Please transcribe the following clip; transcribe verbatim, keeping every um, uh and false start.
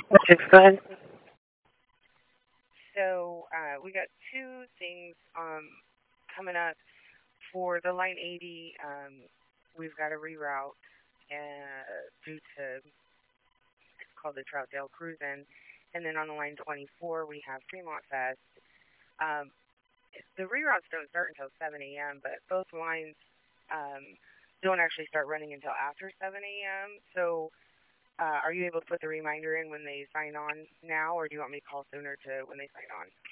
Okay, go ahead. So uh, we got two things um, coming up for the Line eighty. Um, we've got a reroute uh, due to it's called the Troutdale Cruisin', and then on the Line twenty-four we have Fremont Fest. Um, the reroutes don't start until seven a m, but both lines um, don't actually start running until after seven a m. So, uh, are you able to put the reminder in when they sign on now, or do you want me to call sooner to when they sign on?